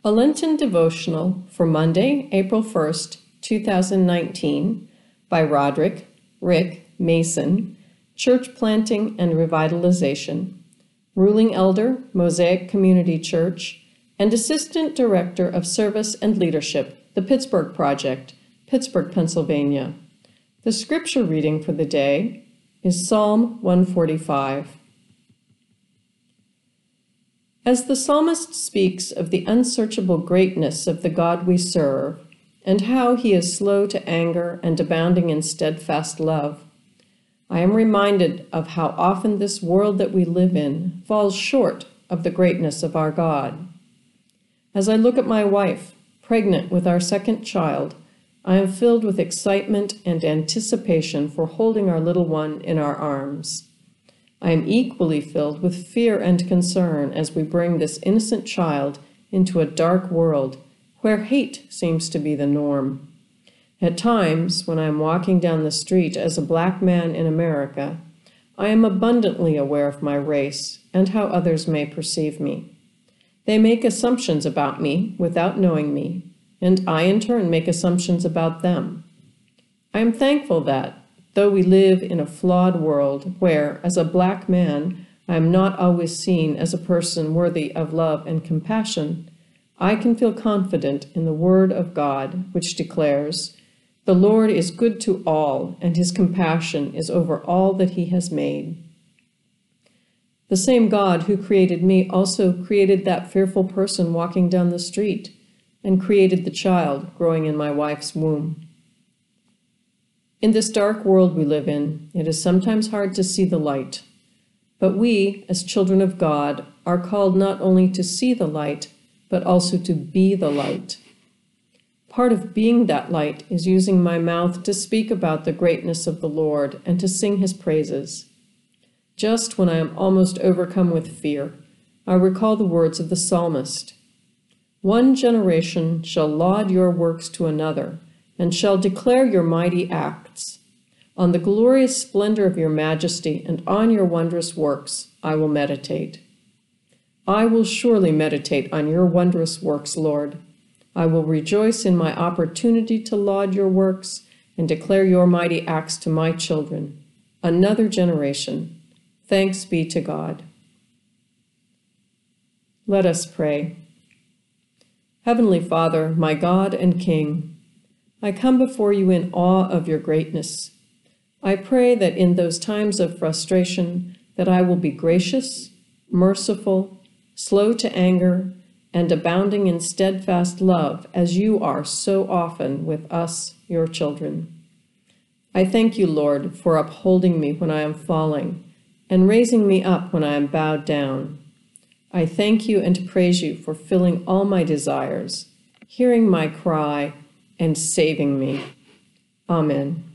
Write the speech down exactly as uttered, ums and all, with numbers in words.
A Lenten Devotional for Monday, April first, two thousand nineteen, by Roderick Rick Mason, Church Planting and Revitalization, Ruling Elder, Mosaic Community Church, and Assistant Director of Service and Leadership, the Pittsburgh Project, Pittsburgh, Pennsylvania. The scripture reading for the day is Psalm one forty-five. As the psalmist speaks of the unsearchable greatness of the God we serve, and how he is slow to anger and abounding in steadfast love, I am reminded of how often this world that we live in falls short of the greatness of our God. As I look at my wife, pregnant with our second child, I am filled with excitement and anticipation for holding our little one in our arms. I am equally filled with fear and concern as we bring this innocent child into a dark world where hate seems to be the norm. At times, when I am walking down the street as a black man in America, I am abundantly aware of my race and how others may perceive me. They make assumptions about me without knowing me, and I in turn make assumptions about them. I am thankful that, though we live in a flawed world where, as a black man, I am not always seen as a person worthy of love and compassion, I can feel confident in the Word of God, which declares, "The Lord is good to all, and his compassion is over all that he has made." The same God who created me also created that fearful person walking down the street, and created the child growing in my wife's womb. In this dark world we live in, it is sometimes hard to see the light. But we, as children of God, are called not only to see the light, but also to be the light. Part of being that light is using my mouth to speak about the greatness of the Lord and to sing his praises. Just when I am almost overcome with fear, I recall the words of the psalmist. "One generation shall laud your works to another, and shall declare your mighty acts. On the glorious splendor of your majesty and on your wondrous works I will meditate." I will surely meditate on your wondrous works, Lord. I will rejoice in my opportunity to laud your works and declare your mighty acts to my children, another generation. Thanks be to God. Let us pray. Heavenly Father, my God and King, I come before you in awe of your greatness. I pray that in those times of frustration that I will be gracious, merciful, slow to anger, and abounding in steadfast love as you are so often with us, your children. I thank you, Lord, for upholding me when I am falling and raising me up when I am bowed down. I thank you and praise you for filling all my desires, hearing my cry, and saving me. Amen.